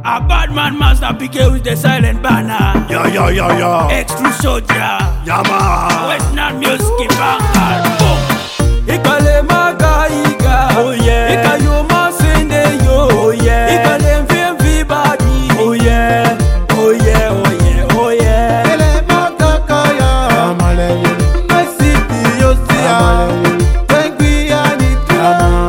A bad man master PK with the silent banner. Yo. Extra soldier. Yeah, man. Western music banger. Boom. Ikale magaiga. Oh yeah. Ikayoma sende yo. Oh yeah. Ikale mvi badi. Oh yeah. Oh yeah. Oh yeah. Oh yeah. Ele makakaya. Amalele. Mesiti yosia. Tengwi aniti.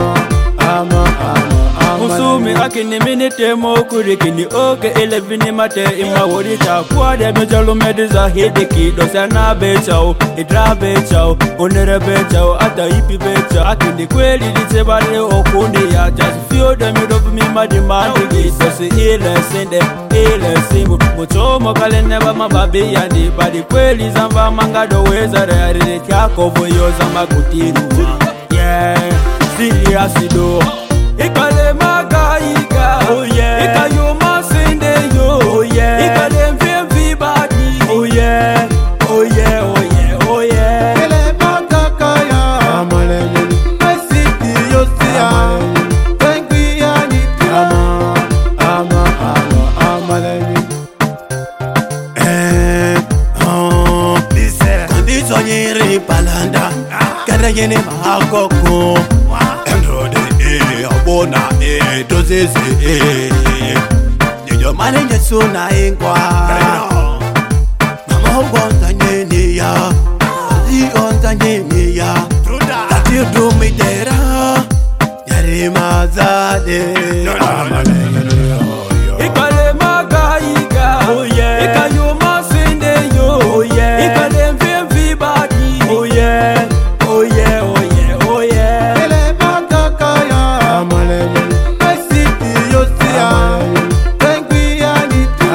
Musumi akini minute mo kurikini oke 11 mate ima worita kwa de mejalo mediza hedeki dosana bechao idra bechao onere bechao ata ipi bechao akini kweli litebale okundi ya just feel the middle of me madimandi so ile sende ile simu mutomo kale neba mababi yandi badi kweli zamba mangado weza rare kyako voyo zamba kutiru yeah serious do Ikale magaiga, oh yeah. Ikayoma sende yo, oh yeah. Ikale mvi badi, oh yeah. Oh yeah. Oh yeah. Oh yeah. Ele makakaya, Amalele. mesiti yosia, tengwi aniti, Amalele. Listen. Condition yiri palanda. Kada yene mahakoko. Androde abona dozeze. Yo mane ngesuna inkwa. Mama hongonta nyene ya. Hongonta nyene ya. Tati do me dera. Yare mazade. Ikale magaiga, Oh yeah. Ikayoma sende yo, Oh yeah. Ikale mvi badi, Oh yeah. Oh yeah. Oh yeah. Oh yeah. Ele makakaya, Amalele. mesiti yosia, tengwi aniti.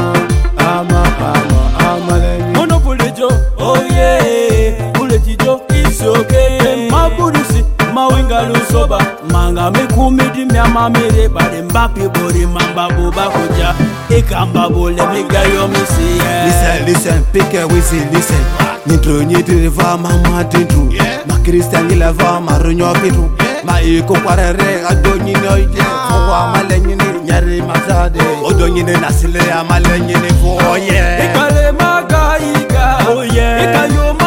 Amalele. Mono pulejo, oh yeah, pulejo is okay. Maburusi, mawinga lusoba, manga mekumidi myama mere bade mbapi bori mamba buba kuja, ikamba bole miga yo misi Listen, pick a whistle, listen. Nitro nyitiri va mama tintru. Ma Christian gila va marunyo pitu. Ma iko kwarere adonyi noide. Fwa malenyini nyari mazade. Odonyini nasile ya malenyini fo yeah. Ikale magaiga, Oh yeah. Ikayoma